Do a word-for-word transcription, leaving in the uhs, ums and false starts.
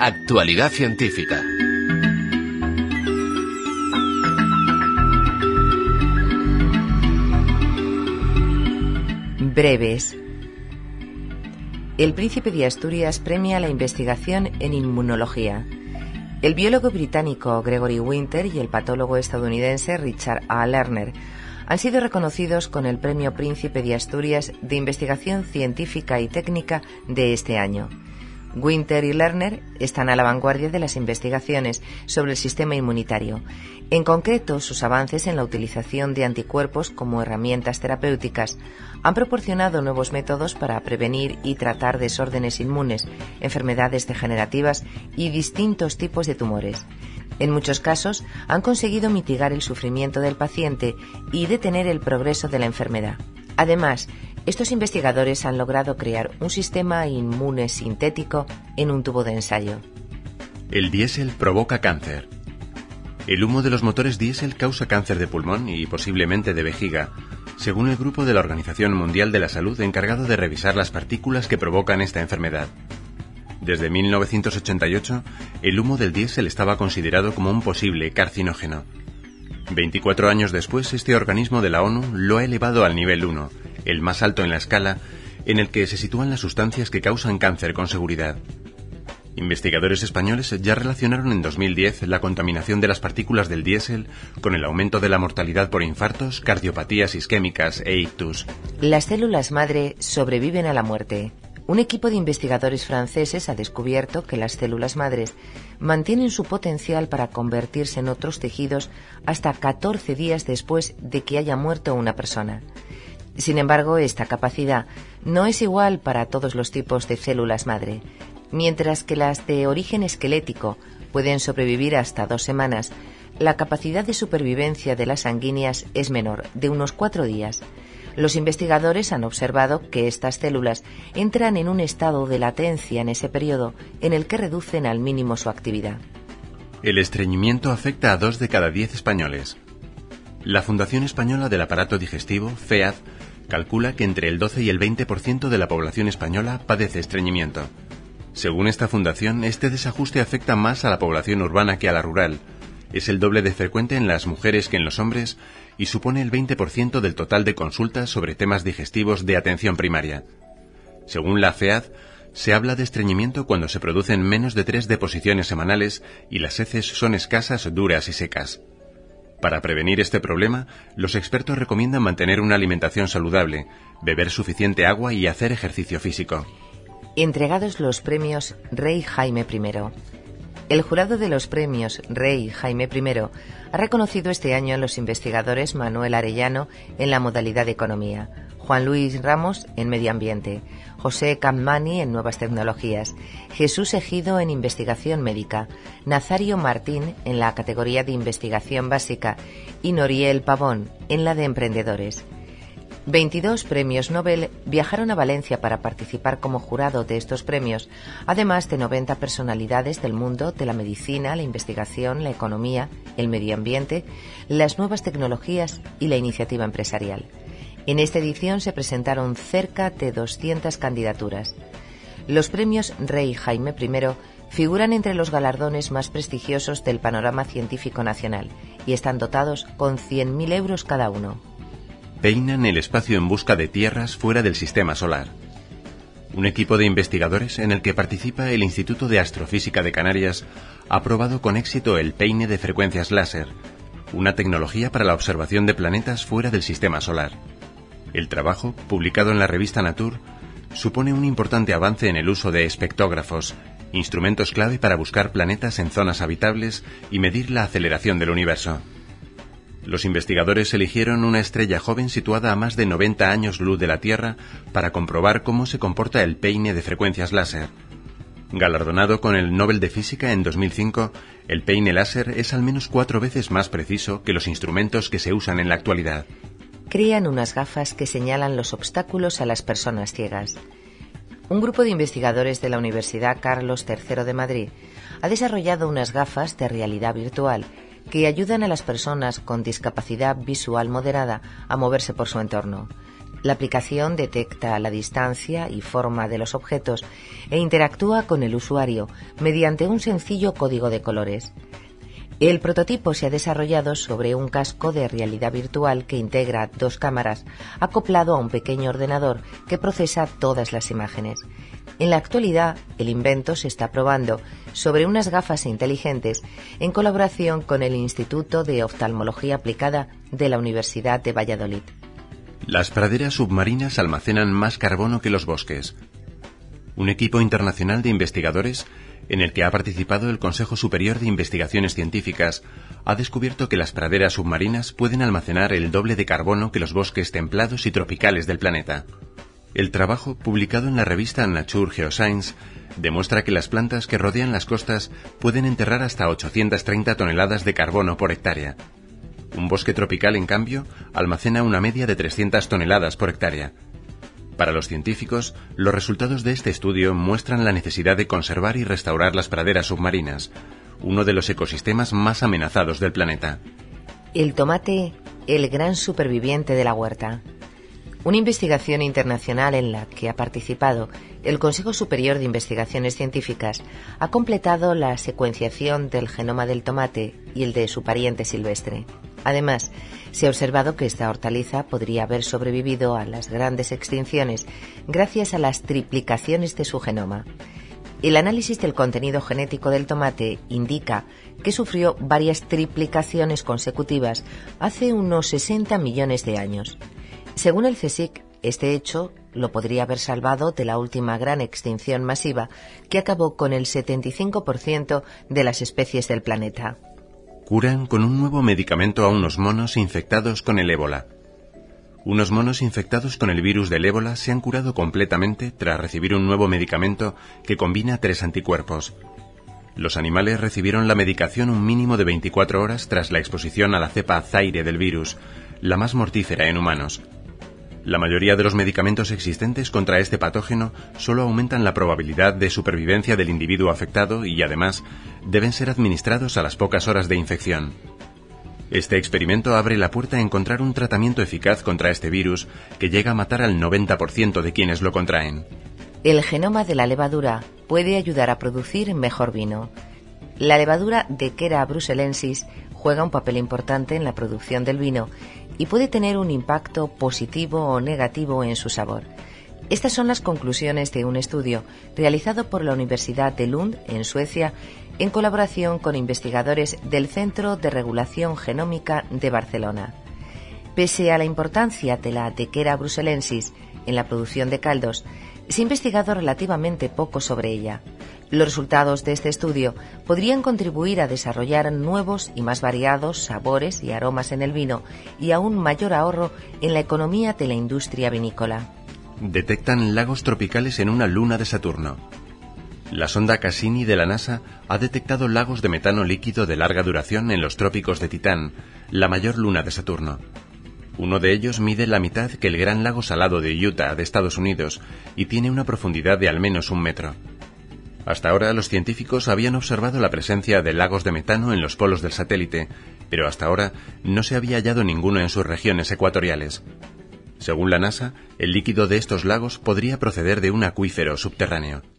Actualidad científica. Breves. El Príncipe de Asturias premia la investigación en inmunología. El biólogo británico Gregory Winter y el patólogo estadounidense Richard A. Lerner han sido reconocidos con el Premio Príncipe de Asturias de Investigación Científica y Técnica de este año. Winter y Lerner están a la vanguardia de las investigaciones sobre el sistema inmunitario. En concreto, sus avances en la utilización de anticuerpos como herramientas terapéuticas han proporcionado nuevos métodos para prevenir y tratar desórdenes inmunes, enfermedades degenerativas y distintos tipos de tumores. En muchos casos, han conseguido mitigar el sufrimiento del paciente y detener el progreso de la enfermedad. Además, estos investigadores han logrado crear un sistema inmune sintético en un tubo de ensayo. El diésel provoca cáncer. El humo de los motores diésel causa cáncer de pulmón y posiblemente de vejiga, según el grupo de la Organización Mundial de la Salud encargado de revisar las partículas que provocan esta enfermedad. Desde mil novecientos ochenta y ocho, el humo del diésel estaba considerado como un posible carcinógeno. veinticuatro años después, este organismo de la ONU lo ha elevado al nivel uno, el más alto en la escala, en el que se sitúan las sustancias que causan cáncer con seguridad. Investigadores españoles ya relacionaron en dos mil diez la contaminación de las partículas del diésel con el aumento de la mortalidad por infartos, cardiopatías isquémicas e ictus. Las células madre sobreviven a la muerte. Un equipo de investigadores franceses ha descubierto que las células madres mantienen su potencial para convertirse en otros tejidos hasta catorce días después de que haya muerto una persona. Sin embargo, esta capacidad no es igual para todos los tipos de células madre. Mientras que las de origen esquelético pueden sobrevivir hasta dos semanas, la capacidad de supervivencia de las sanguíneas es menor, de unos cuatro días. Los investigadores han observado que estas células entran en un estado de latencia en ese periodo en el que reducen al mínimo su actividad. El estreñimiento afecta a dos de cada diez españoles. La Fundación Española del Aparato Digestivo, FEAD, calcula que entre el doce y el veinte por ciento de la población española padece estreñimiento. Según esta fundación, este desajuste afecta más a la población urbana que a la rural. Es el doble de frecuente en las mujeres que en los hombres y supone el veinte por ciento del total de consultas sobre temas digestivos de atención primaria. Según la FEAD, se habla de estreñimiento cuando se producen menos de tres deposiciones semanales y las heces son escasas, duras y secas. Para prevenir este problema, los expertos recomiendan mantener una alimentación saludable, beber suficiente agua y hacer ejercicio físico. Entregados los premios Rey Jaime I. El jurado de los premios Rey Jaime I ha reconocido este año a los investigadores Manuel Arellano en la modalidad de Economía, Juan Luis Ramos en Medio Ambiente, José Campmany en Nuevas Tecnologías, Jesús Ejido en Investigación Médica, Nazario Martín en la categoría de Investigación Básica y Noriel Pavón en la de Emprendedores. veintidós premios Nobel viajaron a Valencia para participar como jurado de estos premios, además de noventa personalidades del mundo de la medicina, la investigación, la economía, el medio ambiente, las nuevas tecnologías y la iniciativa empresarial. En esta edición se presentaron cerca de doscientas candidaturas. Los premios Rey Jaime I figuran entre los galardones más prestigiosos del panorama científico nacional y están dotados con cien mil euros cada uno. Peinan el espacio en busca de tierras fuera del sistema solar. Un equipo de investigadores en el que participa el Instituto de Astrofísica de Canarias ha probado con éxito el peine de frecuencias láser, una tecnología para la observación de planetas fuera del sistema solar. El trabajo, publicado en la revista Nature, supone un importante avance en el uso de espectógrafos, instrumentos clave para buscar planetas en zonas habitables y medir la aceleración del universo. Los investigadores eligieron una estrella joven situada a más de noventa años luz de la Tierra para comprobar cómo se comporta el peine de frecuencias láser. Galardonado con el Nobel de Física en dos mil cinco, el peine láser es al menos cuatro veces más preciso que los instrumentos que se usan en la actualidad. Crean unas gafas que señalan los obstáculos a las personas ciegas. Un grupo de investigadores de la Universidad Carlos tercero de Madrid ha desarrollado unas gafas de realidad virtual que ayudan a las personas con discapacidad visual moderada a moverse por su entorno. La aplicación detecta la distancia y forma de los objetos e interactúa con el usuario mediante un sencillo código de colores. El prototipo se ha desarrollado sobre un casco de realidad virtual que integra dos cámaras acoplado a un pequeño ordenador que procesa todas las imágenes. En la actualidad, el invento se está probando sobre unas gafas inteligentes en colaboración con el Instituto de Oftalmología Aplicada de la Universidad de Valladolid. Las praderas submarinas almacenan más carbono que los bosques. Un equipo internacional de investigadores, en el que ha participado el Consejo Superior de Investigaciones Científicas, ha descubierto que las praderas submarinas pueden almacenar el doble de carbono que los bosques templados y tropicales del planeta. El trabajo, publicado en la revista Nature Geoscience, demuestra que las plantas que rodean las costas pueden enterrar hasta ochocientas treinta toneladas de carbono por hectárea. Un bosque tropical, en cambio, almacena una media de trescientas toneladas por hectárea. Para los científicos, los resultados de este estudio muestran la necesidad de conservar y restaurar las praderas submarinas, uno de los ecosistemas más amenazados del planeta. El tomate, el gran superviviente de la huerta. Una investigación internacional en la que ha participado el Consejo Superior de Investigaciones Científicas ha completado la secuenciación del genoma del tomate y el de su pariente silvestre. Además, se ha observado que esta hortaliza podría haber sobrevivido a las grandes extinciones gracias a las triplicaciones de su genoma. El análisis del contenido genético del tomate indica que sufrió varias triplicaciones consecutivas hace unos sesenta millones de años. Según el CSIC, este hecho lo podría haber salvado de la última gran extinción masiva que acabó con el setenta y cinco por ciento de las especies del planeta. Curan con un nuevo medicamento a unos monos infectados con el ébola. Unos monos infectados con el virus del ébola se han curado completamente tras recibir un nuevo medicamento que combina tres anticuerpos. Los animales recibieron la medicación un mínimo de veinticuatro horas tras la exposición a la cepa Zaire del virus, la más mortífera en humanos. La mayoría de los medicamentos existentes contra este patógeno solo aumentan la probabilidad de supervivencia del individuo afectado y, además, deben ser administrados a las pocas horas de infección. Este experimento abre la puerta a encontrar un tratamiento eficaz contra este virus que llega a matar al noventa por ciento de quienes lo contraen. El genoma de la levadura puede ayudar a producir mejor vino. La levadura Dequera bruxellensis juega un papel importante en la producción del vino y puede tener un impacto positivo o negativo en su sabor. Estas son las conclusiones de un estudio realizado por la Universidad de Lund, en Suecia, en colaboración con investigadores del Centro de Regulación Genómica de Barcelona. Pese a la importancia de la Dequera bruxellensis en la producción de caldos, se ha investigado relativamente poco sobre ella. Los resultados de este estudio podrían contribuir a desarrollar nuevos y más variados sabores y aromas en el vino y a un mayor ahorro en la economía de la industria vinícola. Detectan lagos tropicales en una luna de Saturno. La sonda Cassini de la NASA ha detectado lagos de metano líquido de larga duración en los trópicos de Titán, la mayor luna de Saturno. Uno de ellos mide la mitad que el Gran Lago Salado de Utah, de Estados Unidos, y tiene una profundidad de al menos un metro. Hasta ahora los científicos habían observado la presencia de lagos de metano en los polos del satélite, pero hasta ahora no se había hallado ninguno en sus regiones ecuatoriales. Según la NASA, el líquido de estos lagos podría proceder de un acuífero subterráneo.